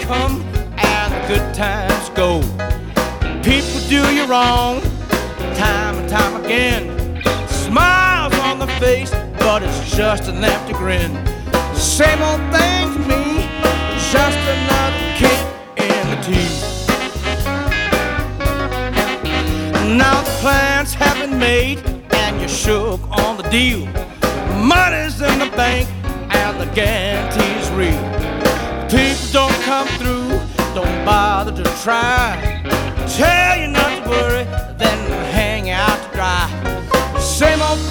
come and the good times go. People do you wrong time and time again. Smiles on the face, but it's just an empty grin. Same old thing for me, just another kick in the teeth. Now the plans have been made and you're shook on the deal. Money's in the bank and the guarantee's real. People don't come through, don't bother to try. Tell you not to worry, then hang out to dry. Same old